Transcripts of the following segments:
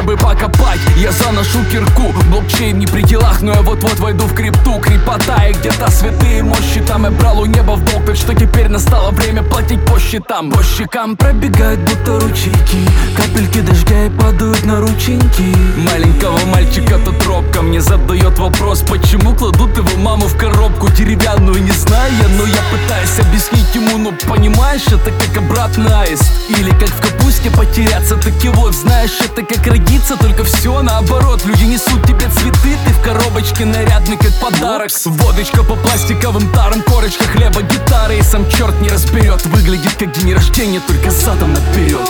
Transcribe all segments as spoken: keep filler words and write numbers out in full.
бы покопать. Я заношу кирку, блокчейн не при делах, но я вот-вот войду в крипту. Крепота и где-то святые мощи там. Я брал у неба в долг, так что теперь настало время платить по счетам. По щекам пробегают будто ручейки, капельки дождя и падают на рученьки. Маленького мальчика тут робко мне задает вопрос, почему кладут его маму в коробку деревянную. Не знаю я, но я пытаюсь объяснить ему, ну понимаешь, это как обратный аист. Или как в капусте потеряться, таки вот, знаешь, это как родиться, только все наоборот. Люди несут тебе цветы, ты в коробочке нарядный как подарок. Водочка по пластиковым тарам, корочка хлеба, гитары, и сам черт не разберет. Выглядит как день рождения, только задом наперед.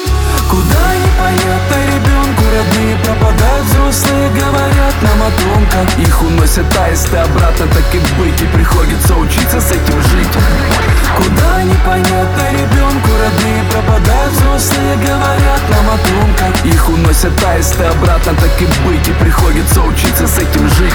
Куда непонятно ребенку родные пропадают, взрослые говорят нам о том, как их уносят аисты обратно, так и быть, и приходится учиться с этим жить. Куда непонятно ребенку родные пропадают, взрослые говорят нам о том, как их уносят аисты обратно, так и быть, и приходится учиться с этим жить.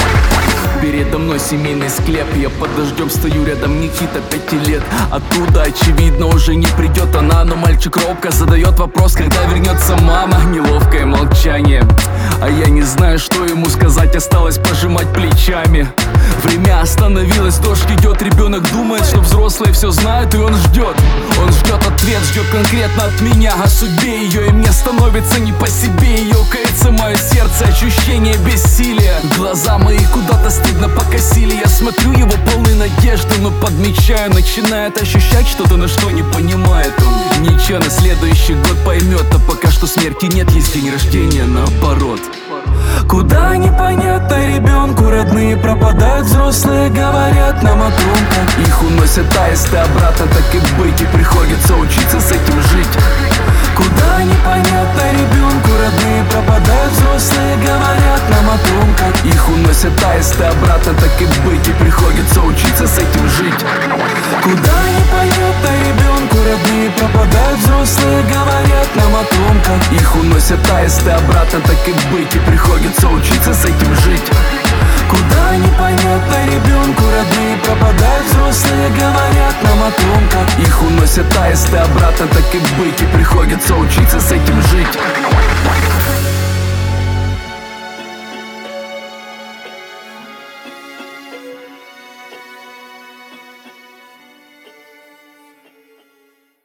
Передо мной семейный склеп, я под дождем стою, рядом Никита, пяти лет. Оттуда, очевидно, уже не придет она, но мальчик робко задает вопрос, когда вернется мама. Неловкое молчание, а я не знаю, что ему сказать, осталось пожимать плечами. Время остановилось, дождь идет, ребенок думает, что взрослые все знают, и он ждет. Он ждет ответ, ждет конкретно от меня о судьбе ее, и мне становится не по себе. Ее кается мое сердце, ощущение бессилия. Глаза мои куда-то стыдно покосили, я смотрю его полный надежды, но подмечаю, начинает ощущать что-то, на что не понимает он. Ничего, на следующий год поймет, а пока что смерти нет, есть день рождения наоборот. Куда непонятно ребенку родные пропадают, взрослые говорят нам о том, как их уносят аисты обратно, так и быть, и приходится учиться с этим жить. Куда непонятно ребенку родные пропадают, взрослые говорят нам о том, как их уносят аисты обратно, так и быть, и приходится учиться с этим жить. Куда непонятно ребенку родные пропадают, взрослые говорят нам о том, как их уносят аисты обратно, так и быть, и приходится учиться с этим жить. Куда непонятно ребенку родные пропадают, взрослые говорят нам о том, как их уносят аисты обратно, так и быть, и приходится учиться с этим жить.